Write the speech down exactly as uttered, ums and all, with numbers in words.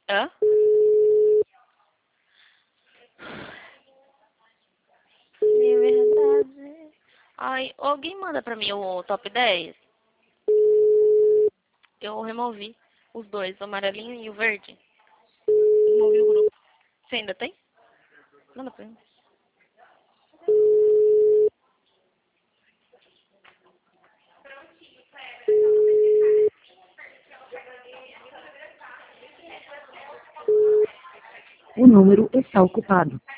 Hã? É verdade. Ai, alguém manda pra mim o top dez? Eu removi os dois, o amarelinho e o verde. Removi o grupo. Você ainda tem? Manda pra mim. O número está ocupado.